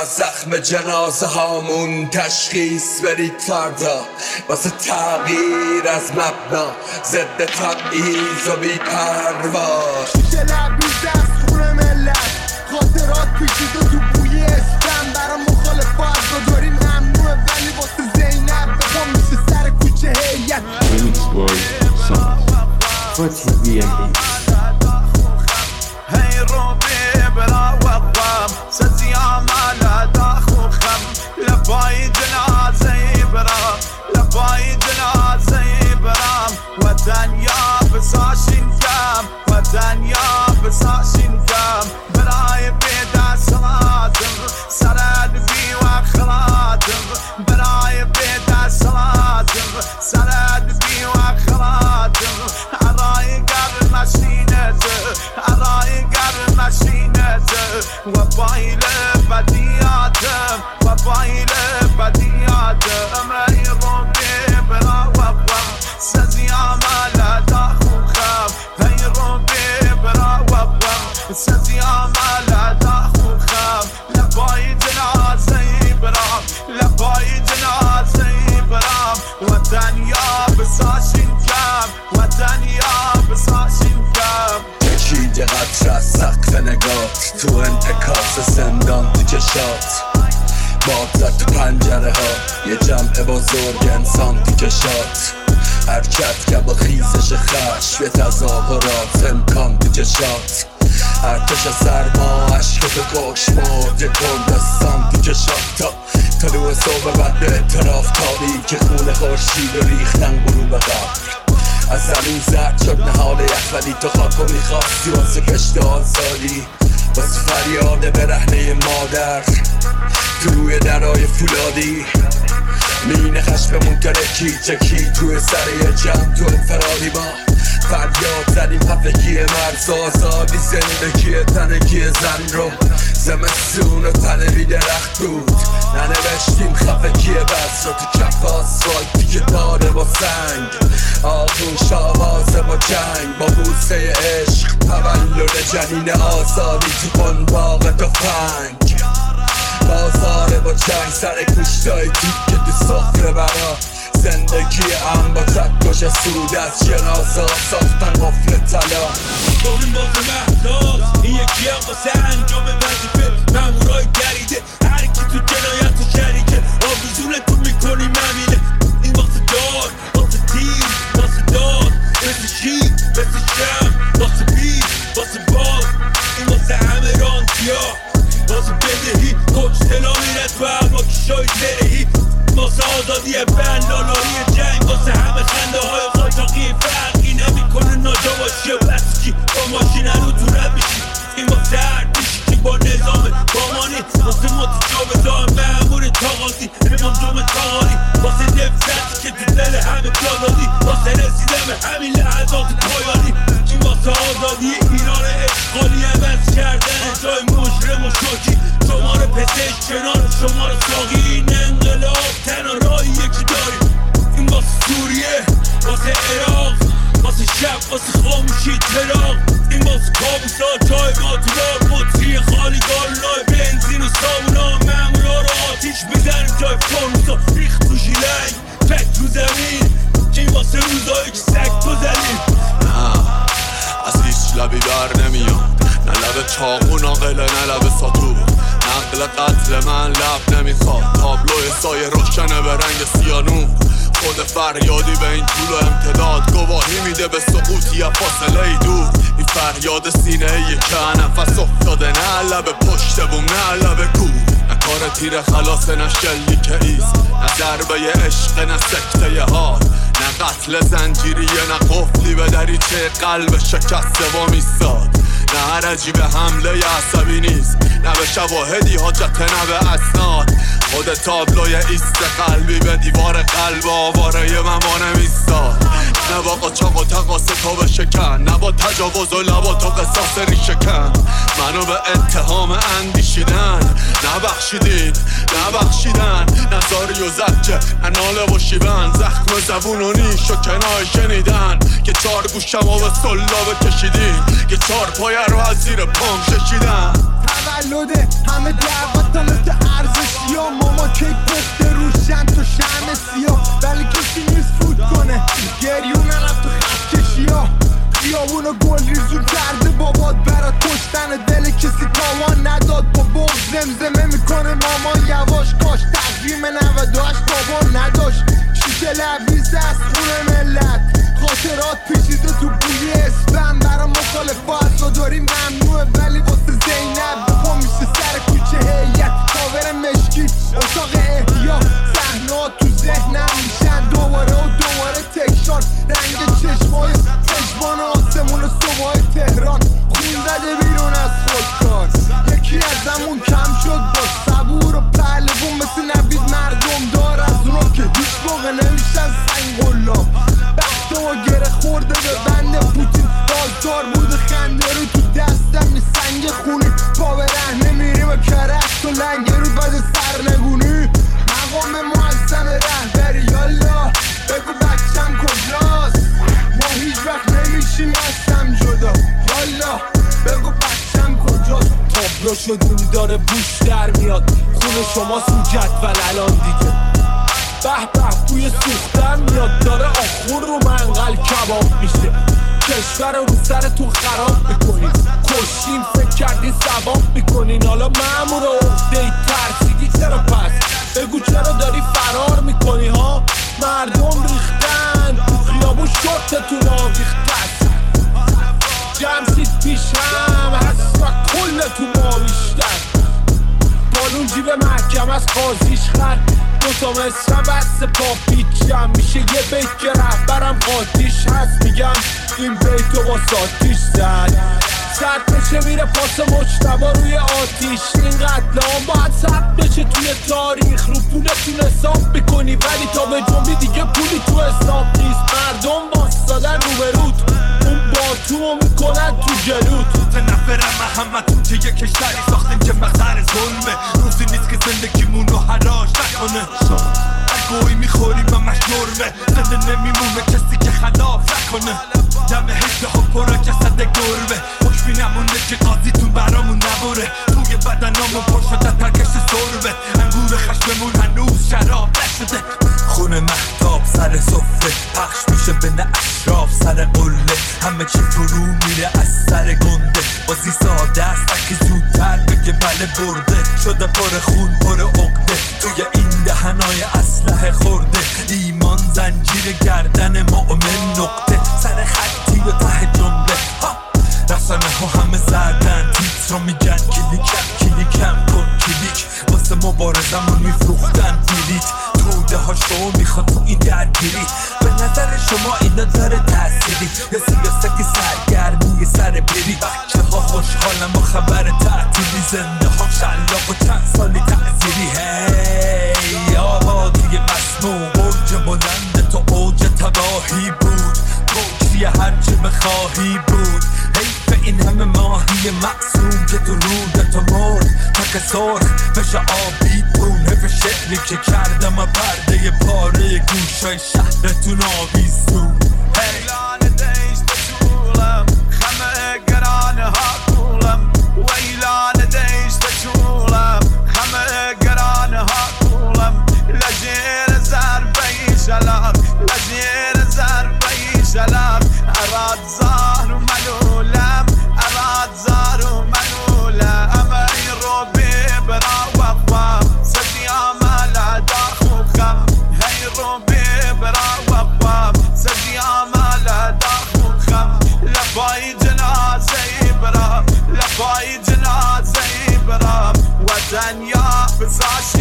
از زخم جنازه هامون تشخیص برید فردا واسه تغییر از مبنا ضد تبعیض و بی‌پروا. شیشه لبریز از خون ملت خاطرات پیچیده تو بوی اسفن برا مخالفات رو داری ممنوعه ولی واسه زینب بخوام میشه سر کوچه هیت. Remix World Song for TV and هی روبی بلا وقم سزی عمال داخو خم لبای جنازه برام لبای جنازه برام وطن یا بساشین کم وطن یا بساشین کم برای بیدا صلاتم سرد بی و خلاتم برای بیدا صلاتم سرد بی و خلاتم عرای قبل مشینته عرای قبل مشینته و بایل بدیاتم و بایل بدیاتم ای روبی بلا وقم سزی عمال داخو خم ای روبی بلا وقم سزی عمال داخو خم لبای جنازه برام لبای جنازه برام وطن یا بساشین کم وطن یا بساشین کم. کشیده قطر از سقف نگات تو انتکاس زندان تو چشات باد زد تو پنجره ها یه جمع بزرگ انسان تو کشات حرکت که با خیزش خشم یه تظاهرات امکان تو چشات ارتش سرما عشق تو کش مرد یه کردستان تو چشات تا طلوع صبح بعد به اعتراف تاریک خون خورشید و ریختن غروب قبر از زمین زرد شد نهال یخ ولی تو خاکو میخواستی واسه کشت آزادی واسه فریاد برهنه مادر تو روی درای فولادی مین خشممون ترکی چکی توی سر یه جمع تو انفرادی ما فریاد زدیم خفگی مرز آزادی زندگی تنگی زن رو زمستون و تنه درخت بود ننوشتیم خفگی بس رو تو کف آسفالتی که داره با سنگ آغوش آوازه با جنگ با بوسه عشق تولد جنین آزادی تو قنباغ تفنگ بازاره با جنگ سر کشتای تیکه تو سفره برا زندگی هم با چکش سود از جنازه ساختن قفل طلا بریم بازه محتاز این یکی هم واسه انجام وظیفه مامورای دریده هر کی تو جنایت و شریکه آویزونتون میکنیم همینه این واسه دار واسه تیر واسه دار مثل شیر مثل شم واسه بیر واسه باز این واسه همه رانتیا واسه بدهی کشتلا میره تو هوا کشای زرهی واسه آزادی بندالاری جنگ واسه همه خنده های قاچاقی فرقی نمیکنه ناجا باشی و بسکی با ماشین رو تو رد میشی این واسه هر پیشی که با نظام بامانی واسه متجاوزان مأمور تاقاضی امام جمعه تاقاری واسه نفستی که تو دل همه پیادادی واسه رسیدن به همین لحظات پایانی این واسه آزادی ایران اشغالی عوض کردن جای مجرم و شاکی شمار پزشک کنار شمار ساقی این انقلاب تنها راهی یکی داریم این واسه سوریه واسه عراق واسه شب واسه خاموشی تراغ این واسه کابوسا جای ما تو راه بطری خالی گالونای بنزین و سامونا مامورا رو آتیش بزنیم جای فانوسا ریخت تو ژیلنگ تک تو زمین این واسه روزایی که سگ تو زدیم از هیچ لبی در نمیاد نه لب چاقو ناقله نه لب ساتور نقل قتل من لب نمیخواد تابلوی سایه روشنه به رنگ سیانور خود فریادی به این طول و امتداد گواهی میده به سقوطی فاصله ای دور این فریاد سینه که نفس افتاده نه لب پشت بوم نه لب کور نه کار تیر خلاصه نه شلیک ایست نه ضربه عشق نه سکته حال نه قتل زنجیریه نه قفلی به دریچه قلب شکسته و میستاد نه هر عجیب حمله عصبی نیست نه به شواهدی حاجت نه به اسناد خود تابلوی ایست قلبی به دیوار قلب آواره من نمیستاد نه با قاچاق و تقاس تو به شکن نه با تجاوز و لبا تو قصاص ریشکن منو به اتهام اندیشیدن نبخشیدن نزاری و زجه ناله و شیون زخم زبون و نیش و کنای شنیدن که چار گوشم و به سلابه کشیدین که چار پایه رو از زیر پام ششیدن تولده همه دعوت تا مثل زمزمه میکنه مامان یواش کاش تقویم 98 بابا نداشت شیشه لبریز از خون ملت خاطرات پیچیده تو بوی اسفند برا مخالفا اصلا داریم ممنوعه ولی واسه زینب پا میشه سر کوچه هیئت کاور مشکی اتاق احیا صحنه‌ها تو ذهنم میشن دوباره و دوباره تکرار رنگ چشمای چشمان آسمون صبحای تهران خون زده بیرون از خودکار یکی ازمون کم شد با صبور و پهلوون مثل نوید مردم دار از اونا که هیچ موقع نمیشن سنگ غلام بختمو گره خورده به بند پوتین بازدار بود خنده رو تو دستم می سنگ خونی پا به رهنه میریم و کرست و لنگه رو بعد سرنگونی مقام معظم رهبری یالا بگو بچم کجاست ما هیچ وقت نمیشیم هستم جدا یالا بگو بچم کجاست تابلو شدیم داره بوش در میاد خون شما سو جدول الان دیگه به به بوی سوختن میاد داره آخون رو منقل کباب میشه کشور رو سرتون خراب میکنین کشین فکر کردین ثواب میکنین حالا مأمور عهده ترسیدی چرا پس بگو چرا داری فرار میکنی ها مردم ریختن تو خیابون شورتتون آویخته جمشید پیش هم هست و کلتون ما بیشتر بالون جیب محکم از قاضیش خرد دوتا مصرم بست پا پیچم میشه یه بیت که رهبرم قاتیش هست میگم این بیتو با ساتیش زد سرد بشه میره پاس مجتبا روی آتیش این قتل باید ثبت بشه توی تاریخ رو پولتون حساب میکنی ولی تا به جنبی دیگه پولی تو حساب نیست مردم باستادن رو به رود اون باتومو میکنن تو جلود به نفرم همتون که یه کشتری ساختیم که مقصر ظلمه روزی نیست که زندگیمون رو حراج نکنه هر گویی میخوریم و مشنورمه زنده نمیمونه کسی که خلاف نکنه دم هشته ها پرا جسد گربه خوشبی نمونده که قاضیتون برامون نبوره توی بدنامون پر شده ترکش سربه انگور خشممون هنوز شراب نشده خون مهتاب سر صفره پخش میشه بین اشراف سر قله همه چی فرو میره از سر گنده بازی ساده است که زودتر بگه بله برده شده پر خون پر عقده توی این دهنای اسلحه خورده ایمان زنجیر گردن مؤمن نقطه سر خطی و ته جنبه رسانه ها همه زردن تیتر رو میگن کلیکم کن کلیک واسه مبارزمون میفروختن بلیت توده ها شو میخواد تو این درگیری به نظر شما اینا داره تأثیری یا سیاستی سرگرمی سر بری بچه ها خوشحالم با خبر تعطیلی زنده ها شلاق و چند سالی تعذیری هی آبادی مسموم برج بلند تو اوج تباهی بود کوچی هرچی بخواهی بود حیف این همه ماهی معصوم که تو روده تو مرد تک سرخ بشه آبی بون حیف شعری که کردم و پرده پاره گوشای شهرتون آویزون ویلان دیش بچولم خمه گرانه ها کولم ویلان دیش بچولم خمه گرانه ها کولم لجیر زربی شلاق لجیر زربی شلاق اراد زهر و ملولم اراد زهر و ملولم ای رو برا وقوام سدی عمل داخوخم هی رو برا وقوام سدی عمل داخوخم لفای جنازه برام لفای جنازه برام وطن یا بزاش